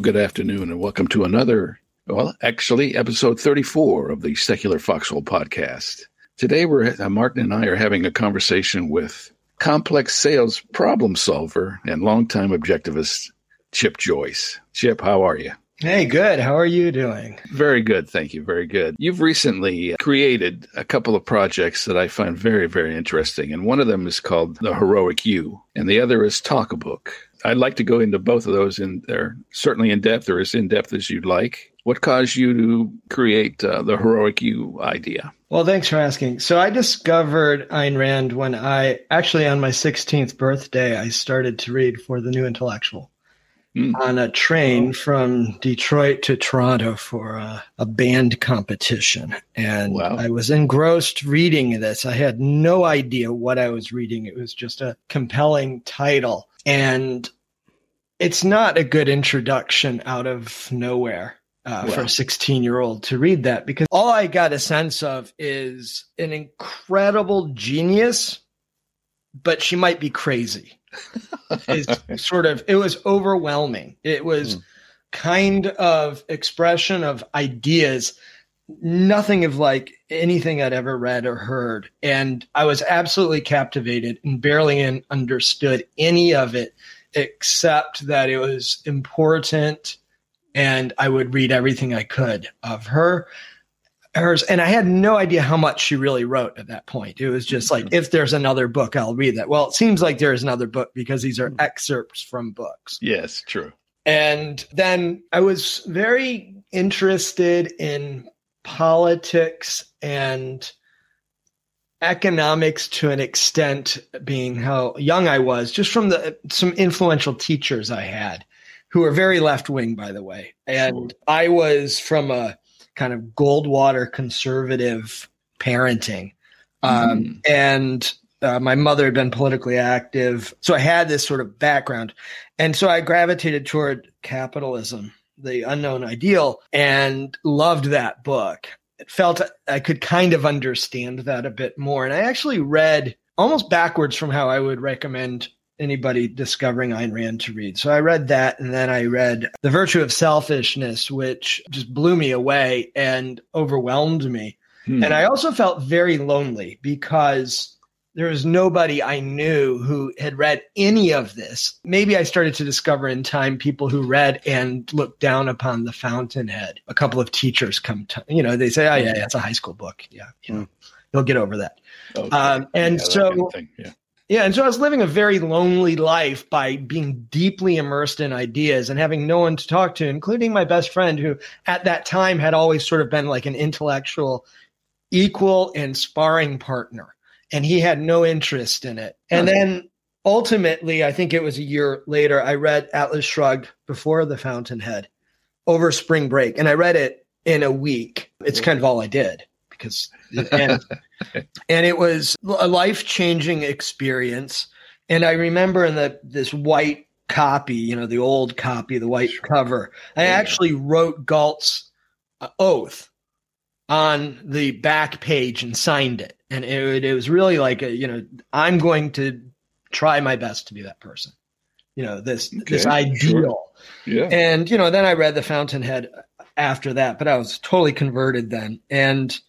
good afternoon, and welcome to another, episode 34 of the Secular Foxhole podcast. Today, Martin and I are having a conversation with complex sales problem solver and longtime objectivist, Chip Joyce. Chip, how are you? Hey, good. How are you doing? Very good, thank you. Very good. You've recently created a couple of projects that I find very, very interesting, and one of them is called The Heroic You, and the other is Talk-a-Book. I'd like to go into both of those in there, certainly in depth or as in depth as you'd like. What caused you to create the Heroic You idea? Well, thanks for asking. So I discovered Ayn Rand when on my 16th birthday, I started to read For the New Intellectual on a train from Detroit to Toronto for a band competition. And I was engrossed reading this. I had no idea what I was reading. It was just a compelling title. And it's not a good introduction out of nowhere for a 16-year-old to read that, because all I got a sense of is an incredible genius, but she might be crazy. It was overwhelming. It was kind of expression of ideas, nothing of like anything I'd ever read or heard. And I was absolutely captivated and barely understood any of it, except that it was important and I would read everything I could of hers. And I had no idea how much she really wrote at that point. It was just like, if there's another book, I'll read that. Well, it seems like there is another book because these are excerpts from books. Yes, true. And then I was very interested in politics and economics to an extent, being how young I was, just from some influential teachers I had who were very left-wing, by the way. And I was from a kind of Goldwater conservative parenting. And my mother had been politically active. So I had this sort of background. And so I gravitated toward Capitalism, the Unknown Ideal, and loved that book. It felt I could kind of understand that a bit more. And I actually read almost backwards from how I would recommend anybody discovering Ayn Rand to read. So I read that, and then I read The Virtue of Selfishness, which just blew me away and overwhelmed me. And I also felt very lonely because there was nobody I knew who had read any of this. Maybe I started to discover in time people who read and looked down upon The Fountainhead. A couple of teachers come to, they say, oh yeah, it's a high school book. Yeah. You'll get over that. And so I was living a very lonely life by being deeply immersed in ideas and having no one to talk to, including my best friend, who at that time had always sort of been like an intellectual equal and sparring partner. And he had no interest in it. And then ultimately, I think it was a year later, I read Atlas Shrugged before The Fountainhead over spring break. And I read it in a week. It's kind of all I did. And it was a life-changing experience. And I remember in this white copy, the old copy, the white cover, I actually wrote Galt's oath on the back page and signed it. And it was really like, I'm going to try my best to be that person, this ideal. Sure. Yeah. And, then I read The Fountainhead after that, but I was totally converted then. And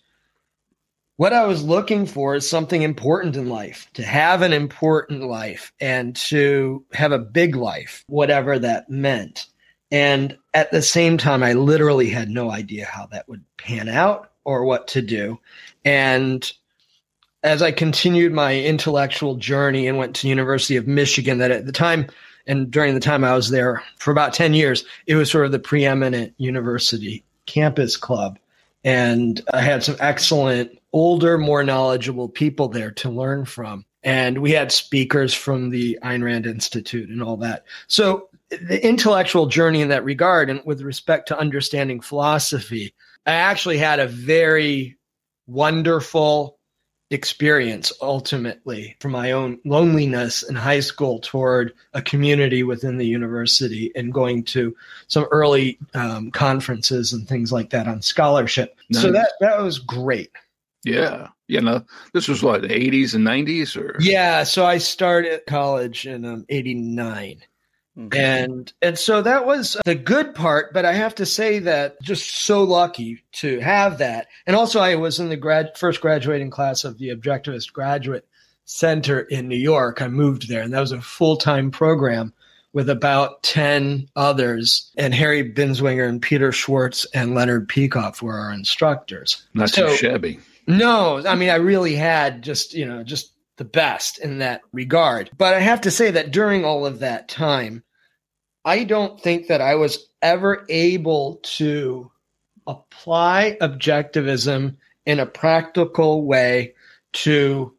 what I was looking for is something important in life, to have an important life and to have a big life, whatever that meant. And at the same time, I literally had no idea how that would pan out or what to do. And as I continued my intellectual journey and went to the University of Michigan, that at the time, and during the time I was there for about 10 years, it was sort of the preeminent university campus club. And I had some excellent, older, more knowledgeable people there to learn from. And we had speakers from the Ayn Rand Institute and all that. So the intellectual journey in that regard, and with respect to understanding philosophy, I actually had a very wonderful experience ultimately from my own loneliness in high school toward a community within the university and going to some early conferences and things like that on scholarship. Nice. So that was great. Yeah. This was what, the 80s and 90s? Or? Yeah. So I started college in 89. And so that was the good part, but I have to say that just so lucky to have that. And also I was in the first graduating class of the Objectivist Graduate Center in New York. I moved there, and that was a full-time program with about 10 others, and Harry Binswanger and Peter Schwartz and Leonard Peikoff were our instructors. Not too shabby. No, I mean, I really had just the best in that regard. But I have to say that during all of that time, I don't think that I was ever able to apply objectivism in a practical way to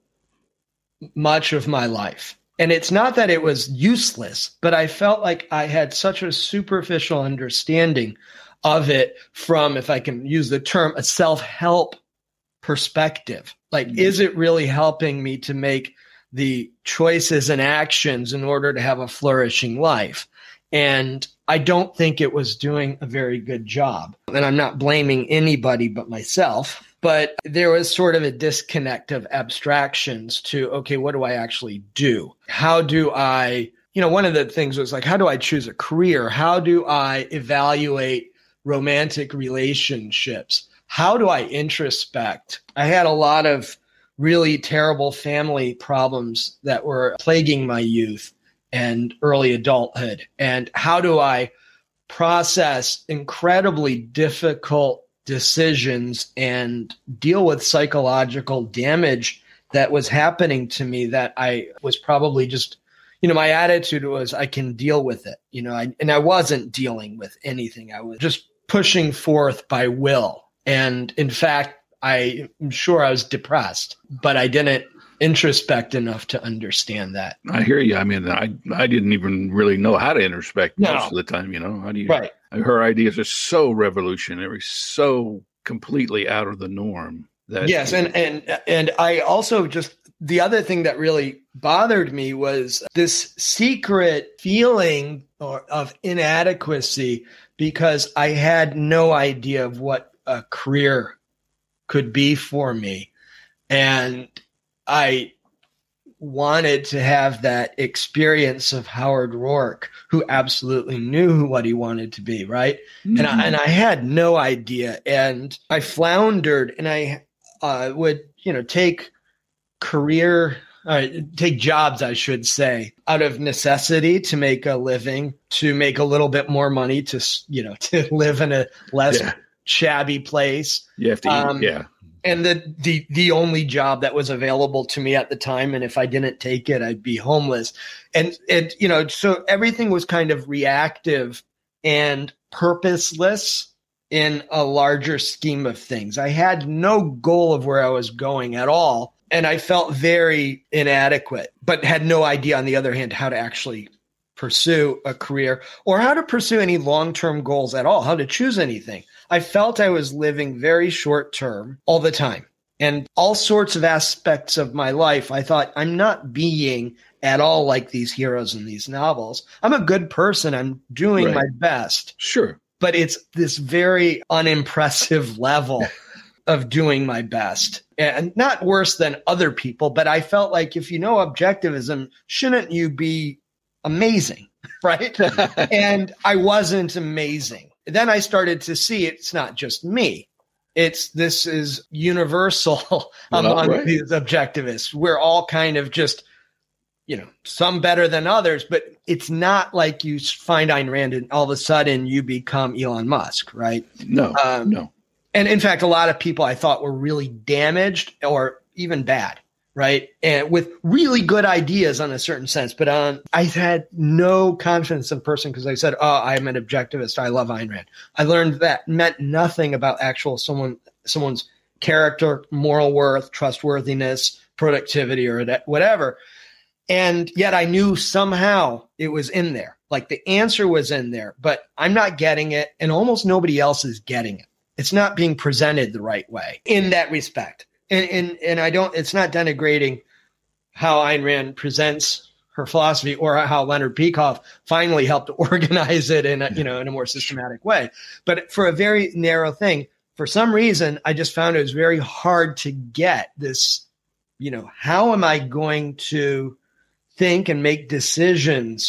much of my life. And it's not that it was useless, but I felt like I had such a superficial understanding of it from, if I can use the term, a self-help perspective. Like, is it really helping me to make the choices and actions in order to have a flourishing life? And I don't think it was doing a very good job. And I'm not blaming anybody but myself. But there was sort of a disconnect of abstractions to, okay, what do I actually do? How do I, one of the things was like, how do I choose a career? How do I evaluate romantic relationships? How do I introspect? I had a lot of really terrible family problems that were plaguing my youth and early adulthood. And how do I process incredibly difficult decisions and deal with psychological damage that was happening to me that I was probably just, my attitude was I can deal with it, and I wasn't dealing with anything. I was just pushing forth by will. And in fact, I'm sure I was depressed, but I didn't introspect enough to understand that. I hear you. I mean, I didn't even really know how to introspect most of the time, How do you? Right. Her ideas are so revolutionary, so completely out of the norm. Yes, and I also just, the other thing that really bothered me was this secret feeling of inadequacy, because I had no idea of what a career could be for me. And I wanted to have that experience of Howard Rourke, who absolutely knew what he wanted to be, right? Mm-hmm. And I had no idea. And I floundered, and I would, take jobs, I should say, out of necessity to make a living, to make a little bit more money, to live in a less shabby place. You have to eat, And the only job that was available to me at the time, and if I didn't take it, I'd be homeless. And so everything was kind of reactive and purposeless in a larger scheme of things. I had no goal of where I was going at all, and I felt very inadequate, but had no idea, on the other hand, how to actually pursue a career or how to pursue any long-term goals at all, how to choose anything. I felt I was living very short term all the time, and all sorts of aspects of my life. I thought, I'm not being at all like these heroes in these novels. I'm a good person. I'm doing my best. Sure. But it's this very unimpressive level of doing my best, and not worse than other people. But I felt like, if you know objectivism, shouldn't you be amazing, right? And I wasn't amazing. Then I started to see it's not just me. This is universal among these objectivists. We're all kind of just, some better than others, but it's not like you find Ayn Rand and all of a sudden you become Elon Musk, right? No, no. And in fact, a lot of people I thought were really damaged or even bad, right? And with really good ideas on a certain sense, but I had no confidence in a person because I said, I'm an objectivist. I love Ayn Rand. I learned that meant nothing about someone's character, moral worth, trustworthiness, productivity, or whatever. And yet I knew somehow it was in there. Like the answer was in there, but I'm not getting it. And almost nobody else is getting it. It's not being presented the right way in that respect. And it's not denigrating how Ayn Rand presents her philosophy or how Leonard Peikoff finally helped organize it in a more systematic way. But for a very narrow thing, for some reason, I just found it was very hard to get this, how am I going to think and make decisions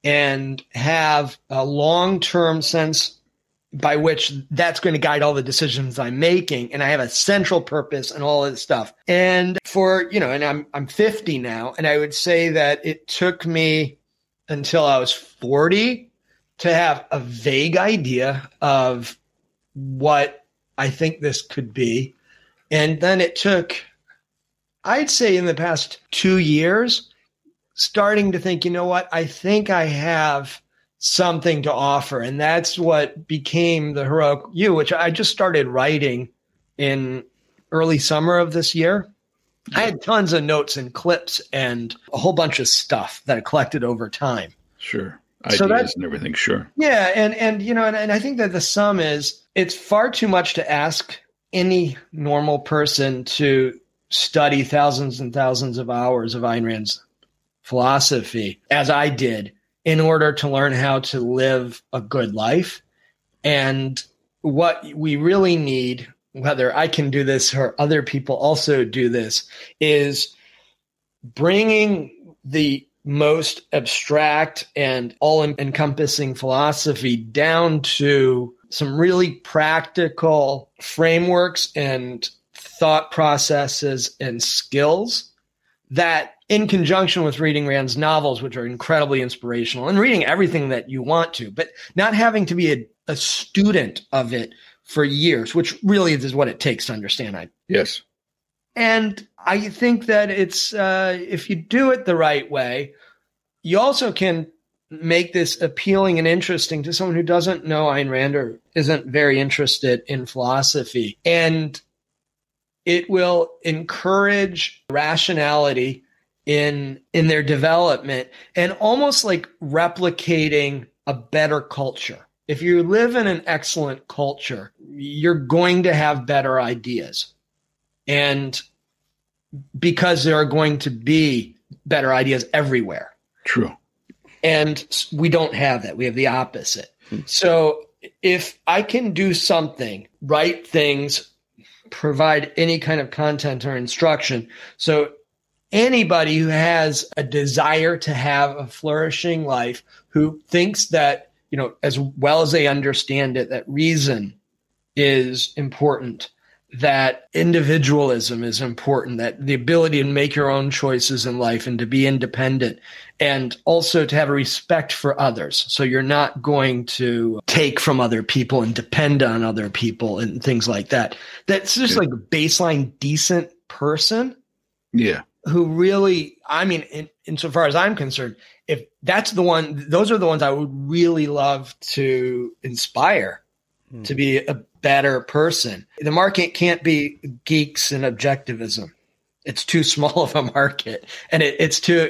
and have a long-term sense by which that's going to guide all the decisions I'm making. And I have a central purpose and all of this stuff. And and I'm 50 now, and I would say that it took me until I was 40 to have a vague idea of what I think this could be. And then it took, I'd say in the past 2 years, starting to think, you know what, I think I have something to offer. And that's what became The Heroic You, which I just started writing in early summer of this year. I had tons of notes and clips and a whole bunch of stuff that I collected over time. Sure. Ideas and everything. Sure. Yeah. And I think that the sum is, it's far too much to ask any normal person to study thousands and thousands of hours of Ayn Rand's philosophy, as I did, in order to learn how to live a good life. And what we really need, whether I can do this or other people also do this, is bringing the most abstract and all-encompassing philosophy down to some really practical frameworks and thought processes and skills that, in conjunction with reading Rand's novels, which are incredibly inspirational, and reading everything that you want to, but not having to be a student of it for years, which really is what it takes to understand it. Yes. And I think that it's, if you do it the right way, you also can make this appealing and interesting to someone who doesn't know Ayn Rand or isn't very interested in philosophy. And it will encourage rationality in their development, and almost like replicating a better culture. If you live in an excellent culture, you're going to have better ideas. And because there are going to be better ideas everywhere. True. And we don't have that. We have the opposite. So if I can do something, write things, provide any kind of content or instruction, so anybody who has a desire to have a flourishing life, who thinks that, as well as they understand it, that reason is important, that individualism is important, that the ability to make your own choices in life and to be independent, and also to have a respect for others. So you're not going to take from other people and depend on other people and things like that. That's just like a baseline decent person. Yeah. Who really, insofar as I'm concerned, if that's the one, those are the ones I would really love to inspire to be a better person. The market can't be geeks and objectivism. It's too small of a market. And it's too,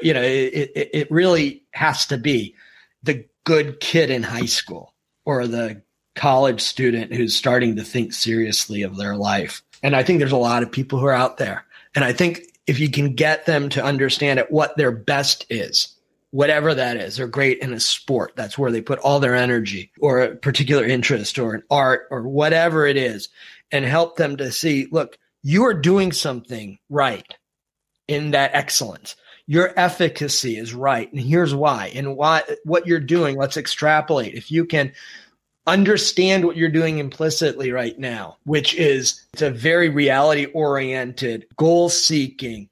it really has to be the good kid in high school or the college student who's starting to think seriously of their life. And I think there's a lot of people who are out there. And I think if you can get them to understand at what their best is, whatever that is, they're great in a sport. That's where they put all their energy, or a particular interest, or an art, or whatever it is, and help them to see, look, you are doing something right in that excellence. Your efficacy is right. And here's why. And what you're doing, let's extrapolate. If you can understand what you're doing implicitly right now, which is it's a very reality-oriented, goal-seeking,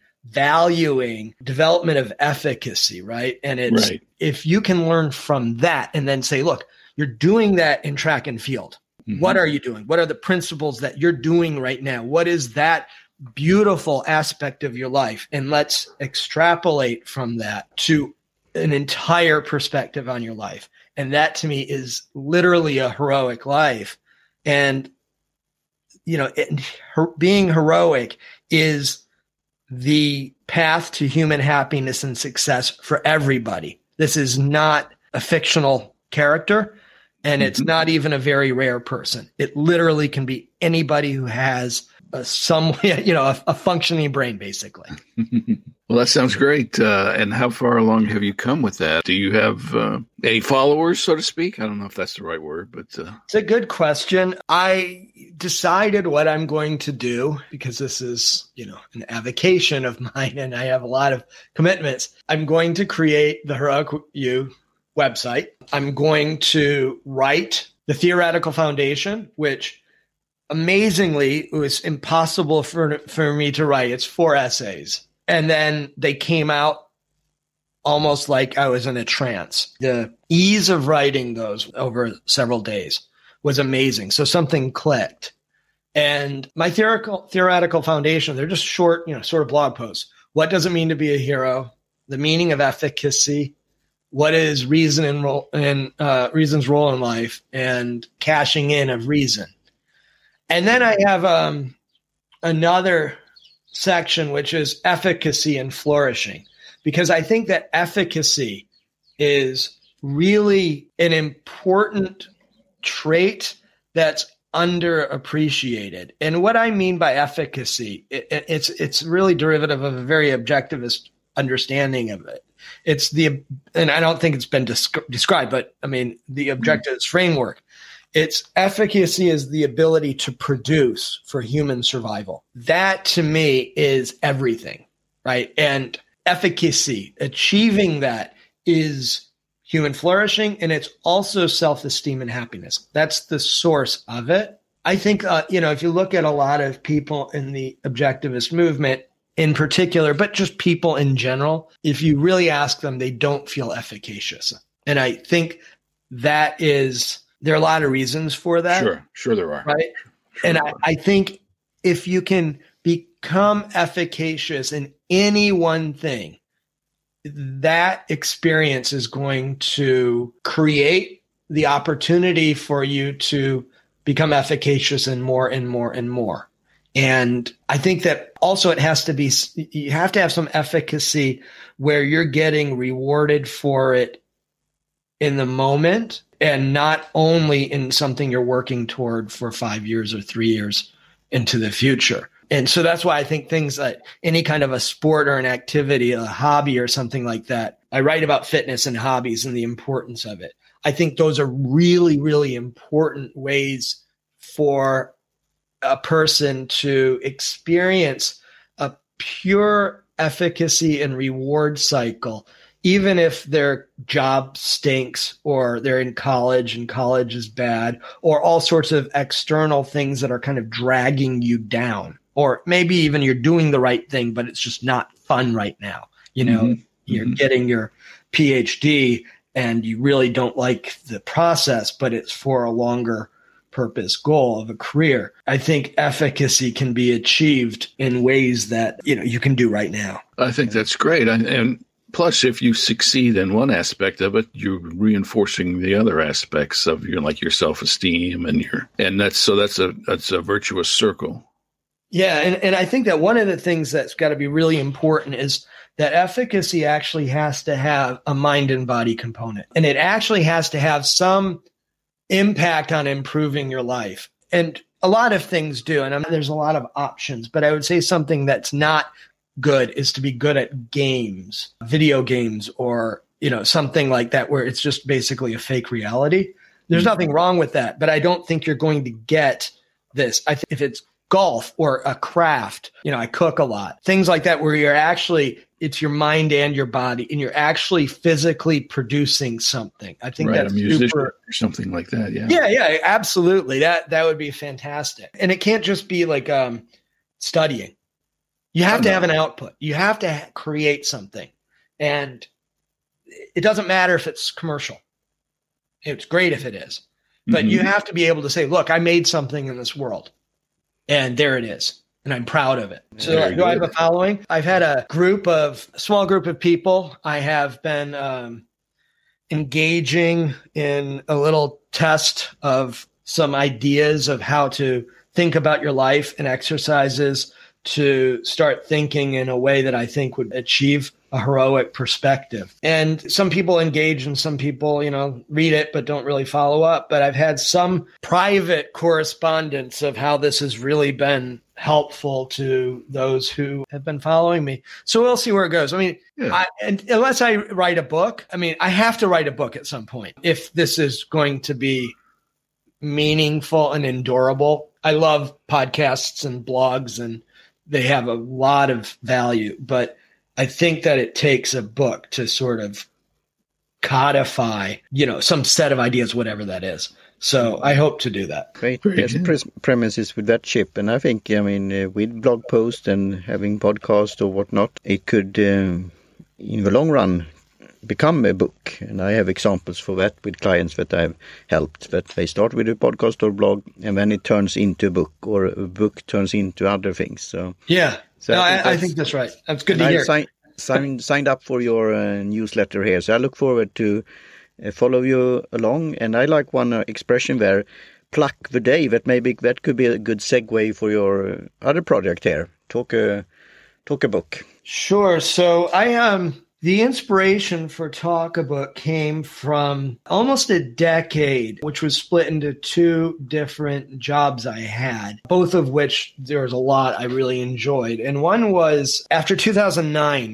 valuing development of efficacy, right? And it's right. If you can learn from that and then say, look, you're doing that in track and field. Mm-hmm. What are you doing? What are the principles that you're doing right now? What is that beautiful aspect of your life? And let's extrapolate from that to an entire perspective on your life. And that to me is literally a heroic life. And, being heroic is the path to human happiness and success for everybody. This is not a fictional character, and it's not even a very rare person. It literally can be anybody who has a functioning brain, basically. Well, that sounds great. And how far along have you come with that? Do you have any followers, so to speak? I don't know if that's the right word, but it's a good question. I decided what I'm going to do, because this is, an avocation of mine and I have a lot of commitments. I'm going to create The Heroic You website. I'm going to write the theoretical foundation, which amazingly it was impossible for me to write. It's 4 essays. And then they came out almost like I was in a trance. The ease of writing those over several days was amazing. So something clicked. And my theoretical foundation, they're just short, sort of blog posts. What does it mean to be a hero? The meaning of efficacy. What is reason's role in life, and cashing in of reason. And then I have another section, which is efficacy and flourishing, because I think that efficacy is really an important trait that's underappreciated. And what I mean by efficacy, it's really derivative of a very objectivist understanding of it. And I don't think it's been described, but I mean, the objectivist framework. Its efficacy is the ability to produce for human survival. That to me is everything, right? And efficacy, achieving that is human flourishing, and it's also self-esteem and happiness. That's the source of it. I think, if you look at a lot of people in the objectivist movement in particular, but just people in general, if you really ask them, they don't feel efficacious. And I think there are a lot of reasons for that. Sure there are. Right. Sure and I think if you can become efficacious in any one thing, that experience is going to create the opportunity for you to become efficacious in more and more and more. And I think that also you have to have some efficacy where you're getting rewarded for it in the moment, and not only in something you're working toward for 5 years or 3 years into the future. And so that's why I think things like any kind of a sport or an activity, a hobby or something like that. I write about fitness and hobbies and the importance of it. I think those are really, really important ways for a person to experience a pure efficacy and reward cycle, even if their job stinks or they're in college and college is bad, or all sorts of external things that are kind of dragging you down. Or maybe even you're doing the right thing, but it's just not fun right now. You're getting your PhD and you really don't like the process, but it's for a longer purpose goal of a career. I think efficacy can be achieved in ways that, you can do right now. I think that's great. And plus, if you succeed in one aspect of it, you're reinforcing the other aspects of your self-esteem and that's a virtuous circle. Yeah. And I think that one of the things that's got to be really important is that efficacy actually has to have a mind and body component. And it actually has to have some impact on improving your life. And a lot of things do. And there's a lot of options, but I would say something that's not good is to be good at games, video games, or, something like that, where it's just basically a fake reality. There's nothing wrong with that, but I don't think you're going to get this. I think if it's golf or a craft, I cook a lot, things like that, where it's your mind and your body, and you're actually physically producing something. I think that's a musician or something like that. Yeah. Yeah, absolutely. That would be fantastic. And it can't just be like studying. You have to have an output. You have to create something. And it doesn't matter if it's commercial. It's great if it is. But you have to be able to say, look, I made something in this world. And there it is. And I'm proud of it. So do I have a following? I've had a small group of people. I have been engaging in a little test of some ideas of how to think about your life and exercises to start thinking in a way that I think would achieve a heroic perspective. And some people engage and some people, read it but don't really follow up. But I've had some private correspondence of how this has really been helpful to those who have been following me. So we'll see where it goes. I mean, unless I write a book, I have to write a book at some point if this is going to be meaningful and endurable. I love podcasts and blogs, and they have a lot of value, but I think that it takes a book to sort of codify, some set of ideas, whatever that is. So I hope to do that. Great. There's premises with that ship. And I think, with blog posts and having podcasts or whatnot, it could, in the long run, become a book. And I have examples for that with clients that I've helped, that they start with a podcast or blog and then it turns into a book, or a book turns into other things. So yeah, I think that's right. That's good to hear. Signed up for your newsletter here, so I look forward to follow you along. And I like one expression there, pluck the day. That could be a good segue for your other project here. Talk a book. Sure. So the inspiration for Talk a Book came from almost a decade, which was split into two different jobs I had, both of which there was a lot I really enjoyed. And one was after 2009,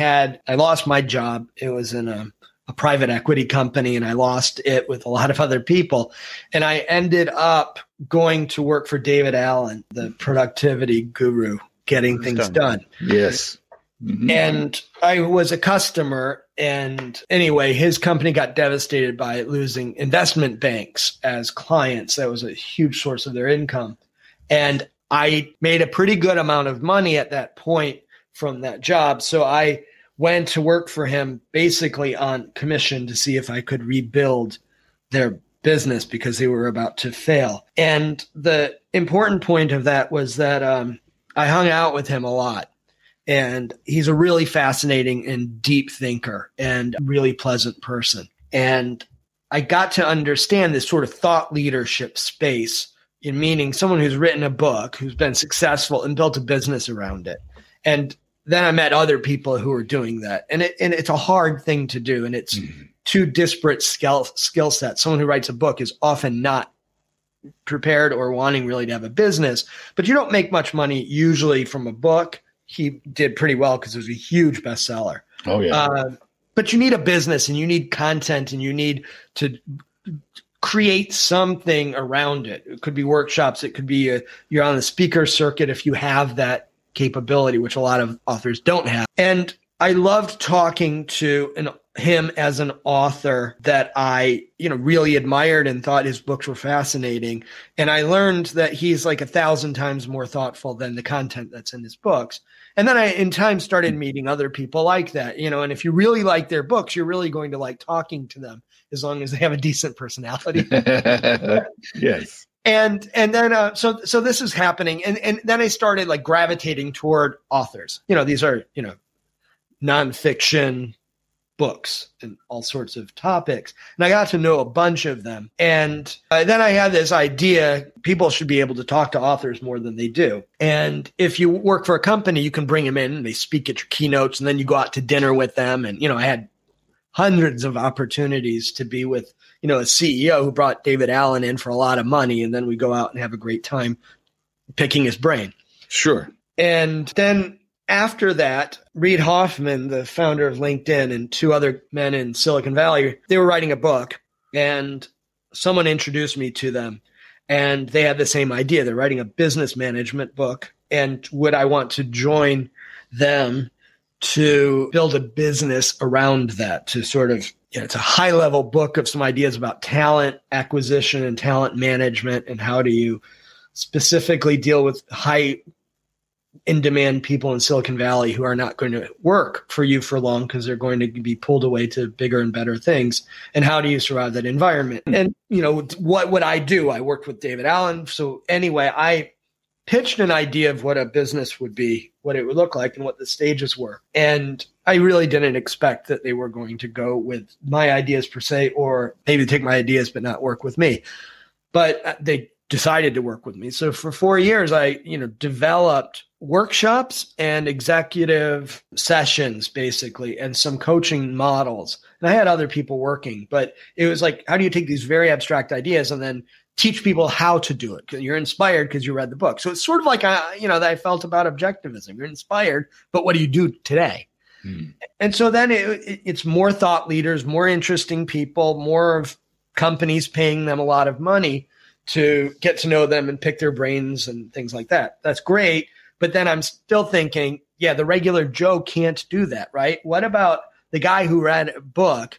I lost my job. It was in a private equity company, and I lost it with a lot of other people. And I ended up going to work for David Allen, the productivity guru, getting things done. Yes. Mm-hmm. And I was a customer. And anyway, his company got devastated by losing investment banks as clients. That was a huge source of their income. And I made a pretty good amount of money at that point from that job. So I went to work for him basically on commission to see if I could rebuild their business because they were about to fail. And the important point of that was that I hung out with him a lot. And he's a really fascinating and deep thinker and really pleasant person. And I got to understand this sort of thought leadership space, in meaning someone who's written a book, who's been successful and built a business around it. And then I met other people who are doing that. And it's a hard thing to do. And it's two disparate skill sets. Someone who writes a book is often not prepared or wanting really to have a business, but you don't make much money usually from a book. He did pretty well because it was a huge bestseller. Oh, yeah. But you need a business and you need content and you need to create something around it. It could be workshops. It could be you're on the speaker circuit if you have that capability, which a lot of authors don't have. And I loved talking to him as an author that I, really admired and thought his books were fascinating. And I learned that he's like 1,000 times more thoughtful than the content that's in his books. And then I, in time, started meeting other people like that, and if you really like their books, you're really going to like talking to them as long as they have a decent personality. Yes. And then, so this is happening. And then I started like gravitating toward authors. These are, nonfiction books and all sorts of topics. And I got to know a bunch of them. And then I had this idea, people should be able to talk to authors more than they do. And if you work for a company, you can bring them in and they speak at your keynotes and then you go out to dinner with them. And, I had hundreds of opportunities to be with, a CEO who brought David Allen in for a lot of money. And then we go out and have a great time picking his brain. Sure. And then after that, Reid Hoffman, the founder of LinkedIn, and two other men in Silicon Valley, they were writing a book, and someone introduced me to them, and they had the same idea. They're writing a business management book, and would I want to join them to build a business around that, to sort of, it's a high-level book of some ideas about talent acquisition and talent management, and how do you specifically deal with high in-demand people in Silicon Valley who are not going to work for you for long because they're going to be pulled away to bigger and better things. And how do you survive that environment? And, what would I do? I worked with David Allen. So anyway, I pitched an idea of what a business would be, what it would look like, and what the stages were. And I really didn't expect that they were going to go with my ideas per se, or maybe take my ideas but not work with me. But they decided to work with me. So for 4 years, I, developed workshops and executive sessions, basically, and some coaching models. And I had other people working, but it was like, how do you take these very abstract ideas and then teach people how to do it? Because you're inspired because you read the book. So it's sort of like, that I felt about objectivism. You're inspired, but what do you do today? And so then it's more thought leaders, more interesting people, more of companies paying them a lot of money to get to know them and pick their brains and things like that. That's great. But then I'm still thinking, the regular Joe can't do that, right? What about the guy who read a book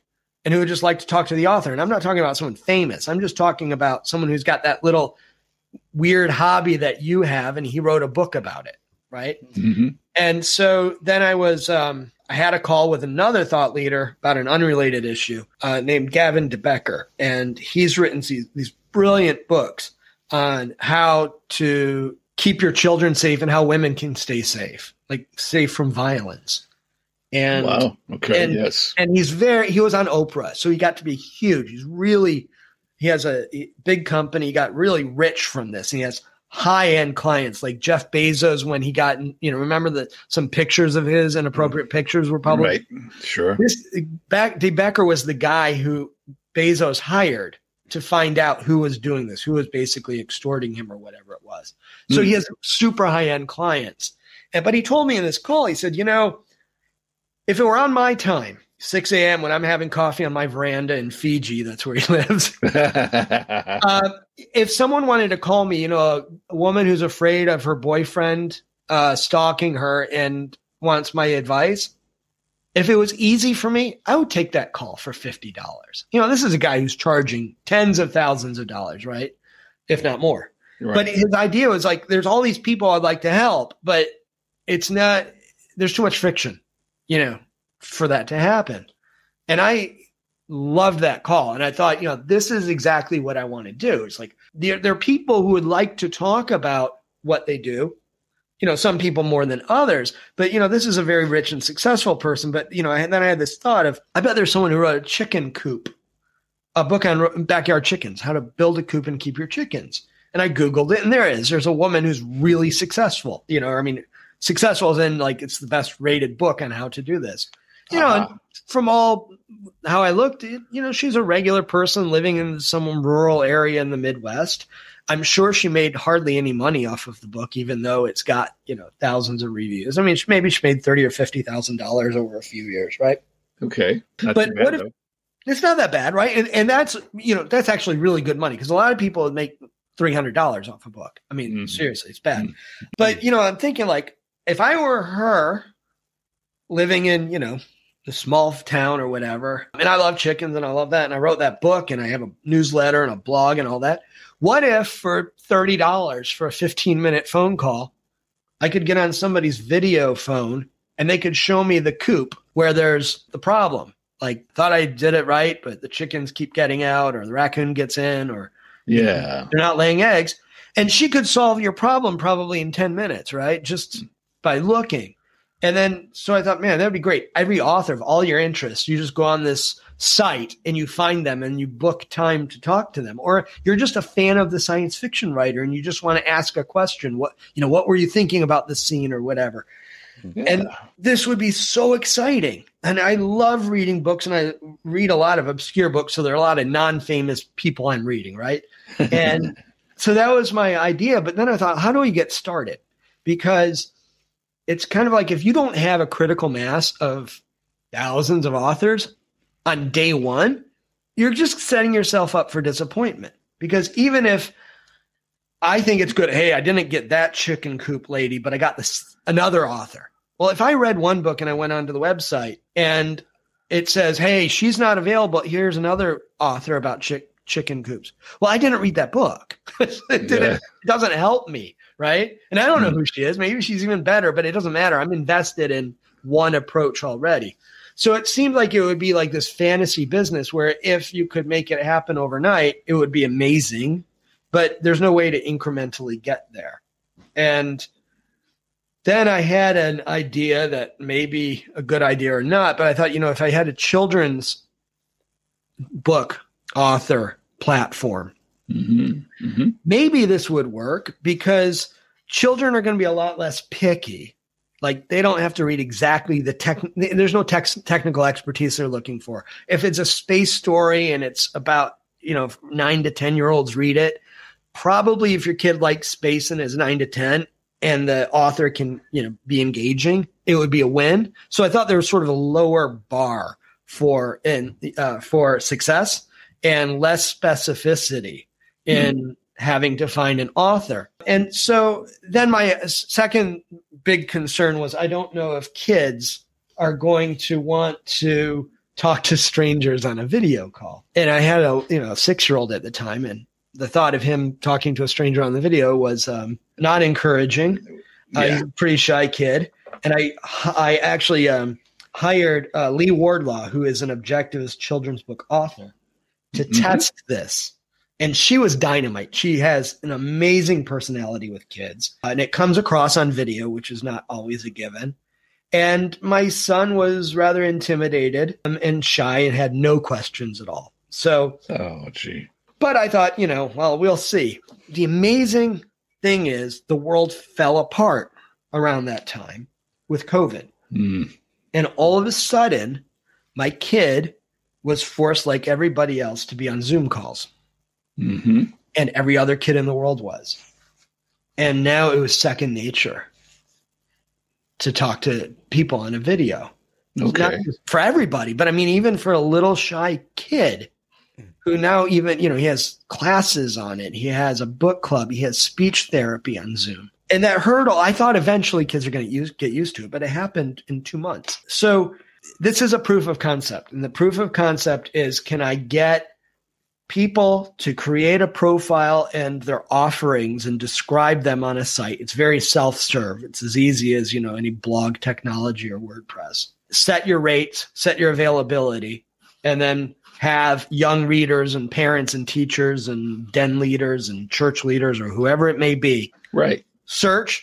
and who would just like to talk to the author. And I'm not talking about someone famous. I'm just talking about someone who's got that little weird hobby that you have, and he wrote a book about it, right? Mm-hmm. And so then I had a call with another thought leader about an unrelated issue named Gavin DeBecker. And he's written these brilliant books on how to keep your children safe and how women can stay safe, like safe from violence. And wow. Okay. Yes. And he was on Oprah, so he got to be huge. He has a big company. He got really rich from this. He has high-end clients like Jeff Bezos when he got, remember some pictures of his inappropriate pictures were published? Right. Sure. DeBecker was the guy who Bezos hired to find out who was doing this, who was basically extorting him or whatever it was. So he has super high-end clients. But he told me in this call, he said, if it were on my time, 6 a.m. when I'm having coffee on my veranda in Fiji, that's where he lives. If someone wanted to call me, a woman who's afraid of her boyfriend stalking her and wants my advice, if it was easy for me, I would take that call for $50. This is a guy who's charging tens of thousands of dollars, right? If not more. Right. But his idea was like, there's all these people I'd like to help, but there's too much friction, for that to happen. And I loved that call. And I thought, this is exactly what I want to do. It's like, there are people who would like to talk about what they do, some people more than others, but this is a very rich and successful person. But, then I had this thought of, I bet there's someone who wrote a chicken coop, a book on backyard chickens, how to build a coop and keep your chickens. And I Googled it, and there's a woman who's really successful, successful as in like, it's the best rated book on how to do this. And from all how I looked, she's a regular person living in some rural area in the Midwest. I'm sure she made hardly any money off of the book, even though it's got, thousands of reviews. I mean, maybe she made $30,000 or $50,000 over a few years, right? Okay. But what if it's not that bad, right? And that's, that's actually really good money because a lot of people make $300 off a book. I mean, seriously, it's bad. But, I'm thinking like, if I were her living in, the small town or whatever, and I love chickens and I love that, and I wrote that book and I have a newsletter and a blog and all that. What if for $30 for a 15-minute phone call, I could get on somebody's video phone and they could show me the coop where there's the problem? Like, thought I did it right, but the chickens keep getting out, or the raccoon gets in, or they're not laying eggs. And she could solve your problem probably in 10 minutes, right? Just by looking. And then, so I thought, man, that'd be great. Every author of all your interests, you just go on this site and you find them and you book time to talk to them. Or you're just a fan of the science fiction writer and you just want to ask a question. What were you thinking about this scene or whatever? Yeah. And this would be so exciting. And I love reading books, and I read a lot of obscure books. So there are a lot of non-famous people I'm reading, right? And so that was my idea. But then I thought, how do we get started? Because it's kind of like if you don't have a critical mass of thousands of authors on day one, you're just setting yourself up for disappointment. Because even if I think it's good, hey, I didn't get that chicken coop lady, but I got another author. Well, if I read one book and I went onto the website and it says, hey, she's not available, here's another author about chicken coops. Well, I didn't read that book. It doesn't help me. Right. And I don't know who she is. Maybe she's even better, but it doesn't matter. I'm invested in one approach already. So it seemed like it would be like this fantasy business where if you could make it happen overnight, it would be amazing, but there's no way to incrementally get there. And then I had an idea that may be a good idea or not, but I thought, if I had a children's book author platform, maybe this would work because children are going to be a lot less picky. Like they don't have to read exactly there's no technical expertise they're looking for. If it's a space story and it's about, 9 to 10-year-olds read it, probably if your kid likes space and is 9 to 10 and the author can, be engaging, it would be a win. So I thought there was sort of a lower bar for success and less specificity in having to find an author. And so then my second big concern was I don't know if kids are going to want to talk to strangers on a video call. And I had a 6-year-old at the time, and the thought of him talking to a stranger on the video was not encouraging. He's a pretty shy kid. And I actually hired Lee Wardlaw, who is an objectivist children's book author, to test this. And she was dynamite. She has an amazing personality with kids. And it comes across on video, which is not always a given. And my son was rather intimidated and shy and had no questions at all. So, but I thought, we'll see. The amazing thing is the world fell apart around that time with COVID. And all of a sudden, my kid was forced, like everybody else, to be on Zoom calls. And every other kid in the world was. And now it was second nature to talk to people on a video. Okay. Not for everybody, but I mean, even for a little shy kid who now even, he has classes on it. He has a book club. He has speech therapy on Zoom. And that hurdle, I thought eventually kids are going to get used to it, but it happened in 2 months. So this is a proof of concept. And the proof of concept is, can I get people to create a profile and their offerings and describe them on a site? It's very self-serve. It's as easy as, any blog technology or WordPress. Set your rates, set your availability, and then have young readers and parents and teachers and den leaders and church leaders or whoever it may be. Right. Search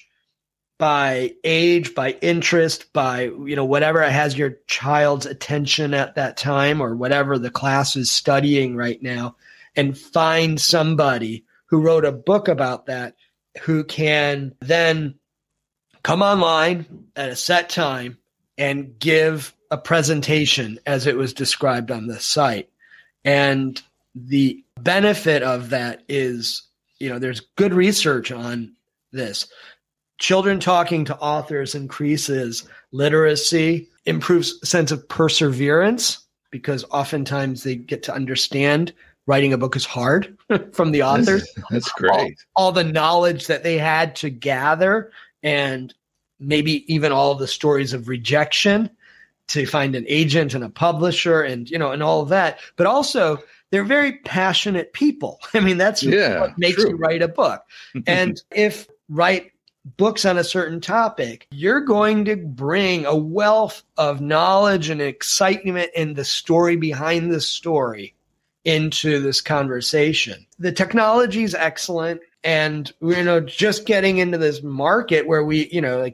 by age, by interest, by, whatever has your child's attention at that time or whatever the class is studying right now, and find somebody who wrote a book about that, who can then come online at a set time and give a presentation as it was described on the site. And the benefit of that is, there's good research on this. Children talking to authors increases literacy, improves sense of perseverance, because oftentimes they get to understand writing a book is hard from the authors. That's great. All the knowledge that they had to gather, and maybe even all the stories of rejection to find an agent and a publisher and, and all of that. But also, they're very passionate people. I mean, that's what makes you write a book. And if write books on a certain topic, you're going to bring a wealth of knowledge and excitement and the story behind the story into this conversation. The technology is excellent. And we're, just getting into this market where we,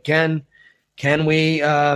can we,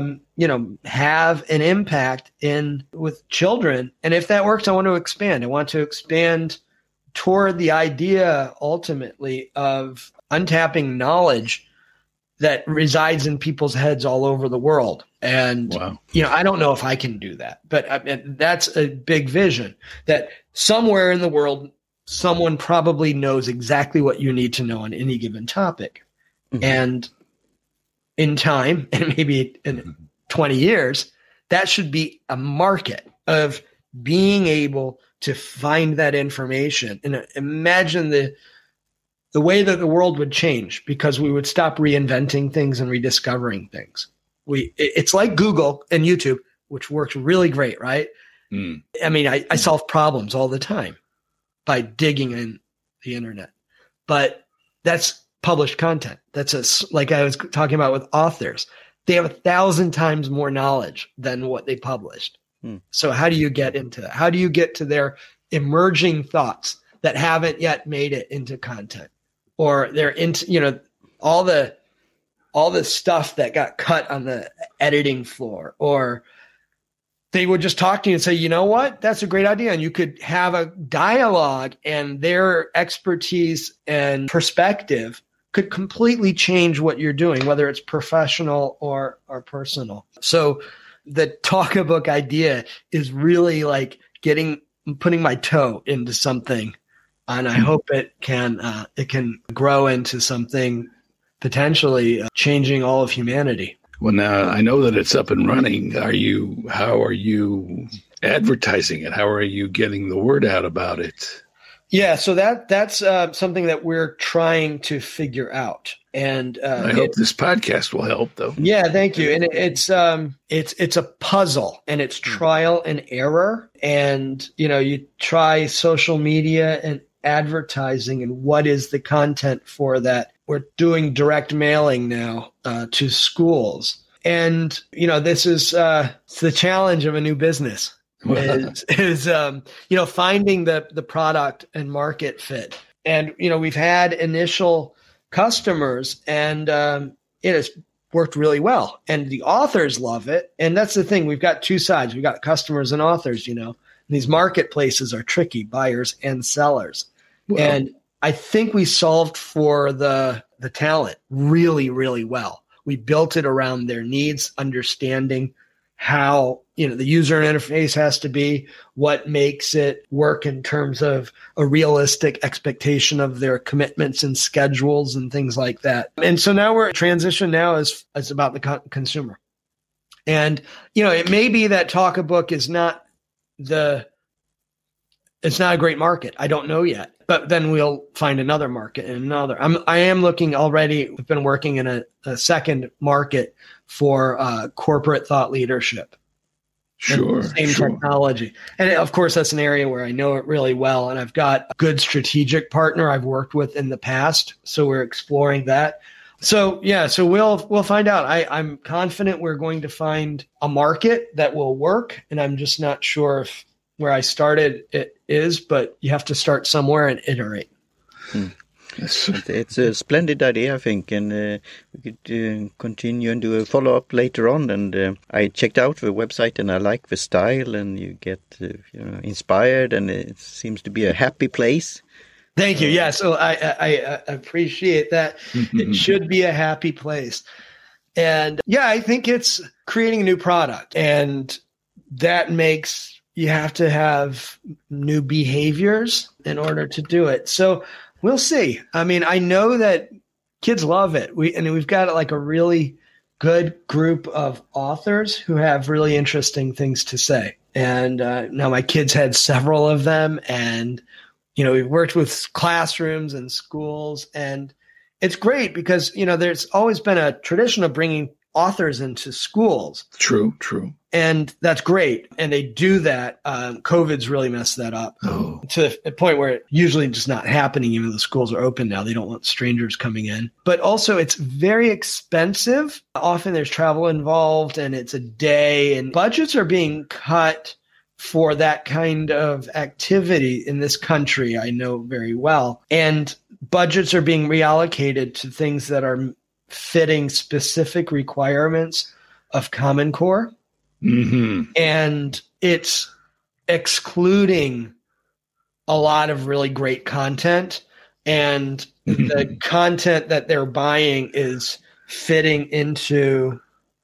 have an impact with children? And if that works, I want to expand. I want to expand toward the idea ultimately of untapping knowledge that resides in people's heads all over the world. And, I don't know if I can do that, but that's a big vision, that somewhere in the world, someone probably knows exactly what you need to know on any given topic. And in time, and maybe in 20 years, that should be a market of being able to find that information. And imagine the way that the world would change, because we would stop reinventing things and rediscovering things. It's like Google and YouTube, which works really great, right? I mean, I solve problems all the time by digging in the internet, but that's published content. That's like I was talking about with authors. They have 1,000 times more knowledge than what they published. So how do you get into that? How do you get to their emerging thoughts that haven't yet made it into content? Or they're into, all the stuff that got cut on the editing floor, or they would just talk to you and say, you know what, that's a great idea. And you could have a dialogue, and their expertise and perspective could completely change what you're doing, whether it's professional or personal. So the talk a book idea is really like putting my toe into something. And I hope it can grow into something potentially changing all of humanity. Well, now I know that it's up and running. How are you advertising it? How are you getting the word out about it? Yeah, so that's something that we're trying to figure out, and I hope this podcast will help, though. Yeah, thank you. And it's a puzzle, and it's trial and error, and you try social media and advertising, and what is the content for that? We're doing direct mailing now to schools, and this is it's the challenge of a new business. is finding the product and market fit. And we've had initial customers, and it has worked really well, and the authors love it. And that's the thing, we've got two sides. We've got customers and authors. These marketplaces are tricky, buyers and sellers. Wow. And I think we solved for the talent really, really well. We built it around their needs, understanding how the user interface has to be, what makes it work in terms of a realistic expectation of their commitments and schedules and things like that. And so now we're transition now is about the consumer. And it may be that Talkabook is not it's not a great market. I don't know yet, but then we'll find another market and another. I am looking already. We've been working in a second market for corporate thought leadership. Sure. Same technology. And of course, that's an area where I know it really well. And I've got a good strategic partner I've worked with in the past. So we're exploring that. So yeah, so we'll find out. I'm confident we're going to find a market that will work. And I'm just not sure if where I started it is, but you have to start somewhere and iterate. It's a splendid idea, I think, and we could continue and do a follow-up later on. And I checked out the website, and I like the style, and you get inspired, and it seems to be a happy place. Thank you. Yeah, so I appreciate that. It should be a happy place. And yeah, I think it's creating a new product, and that makes you have to have new behaviors in order to do it. So we'll see. I mean, I know that kids love it. We've got like a really good group of authors who have really interesting things to say. And now my kids had several of them, and we've worked with classrooms and schools, and it's great because there's always been a tradition of bringing authors into schools. True. And that's great. And they do that. COVID's really messed that up to a point where it's usually just not happening, even though the schools are open now. They don't want strangers coming in. But also it's very expensive. Often there's travel involved, and it's a day, and budgets are being cut for that kind of activity in this country, I know very well. And budgets are being reallocated to things that are fitting specific requirements of Common Core. Mm-hmm. And it's excluding a lot of really great content, and the content that they're buying is fitting into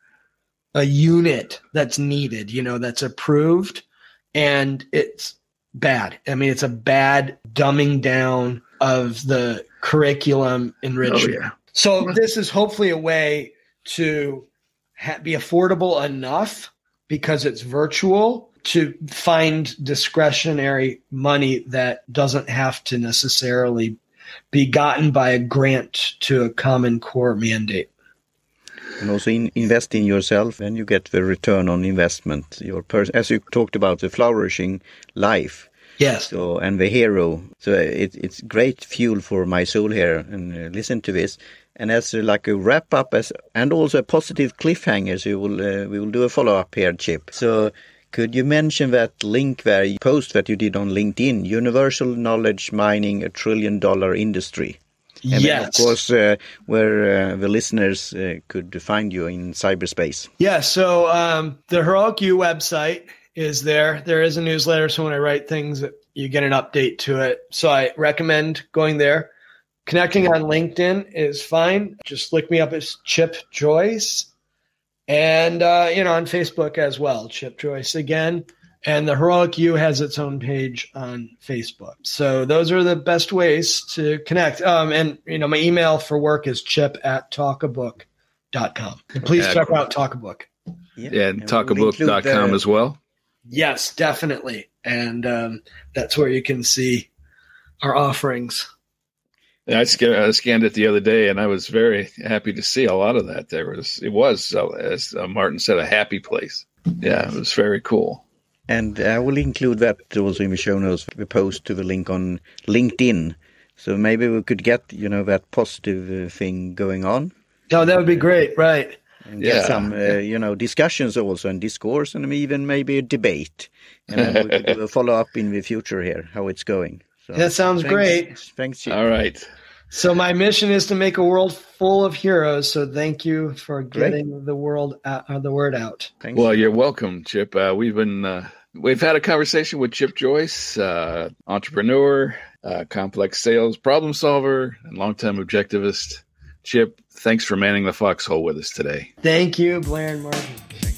a unit that's needed, that's approved, and it's bad. I mean, it's a bad dumbing down of the curriculum enrichment. Oh, yeah. So this is hopefully a way to be affordable enough, because it's virtual, to find discretionary money that doesn't have to necessarily be gotten by a grant to a Common Core mandate. And also invest in yourself, and you get the return on investment. As you talked about, the flourishing life. Yes. So, and the hero. So it's great fuel for my soul here, and listen to this. And as like a wrap up, and also a positive cliffhanger, so we will do a follow up here, Chip. So could you mention that link there, post that you did on LinkedIn, Universal Knowledge Mining, $1 trillion industry? And yes. Then, of course, where the listeners could find you in cyberspace. Yeah. So the Heroic You website is there. There is a newsletter, so when I write things, you get an update to it. So I recommend going there. Connecting on LinkedIn is fine. Just look me up as Chip Joyce. And, on Facebook as well, Chip Joyce again. And the Heroic You has its own page on Facebook. So those are the best ways to connect. And my email for work is chip@talkabook.com. And please check out Talkabook. Yeah, and talkabook.com as well. Yes, definitely. And that's where you can see our offerings. I scanned it the other day, and I was very happy to see a lot of that. It was, as Martin said, a happy place. Yeah, it was very cool. And I will include that also in the show notes. We post to the link on LinkedIn, so maybe we could get that positive thing going on. Oh, that would be great, right? And get some discussions also and discourse, and even maybe a debate. And then we could do a follow up in the future here, how it's going. So, that sounds great. Thanks, Chip. All right. So my mission is to make a world full of heroes. So thank you for getting the word out. Thanks. Well, you're welcome, Chip. We've had a conversation with Chip Joyce, entrepreneur, complex sales problem solver, and longtime objectivist. Chip, thanks for manning the foxhole with us today. Thank you, Blair and Martin.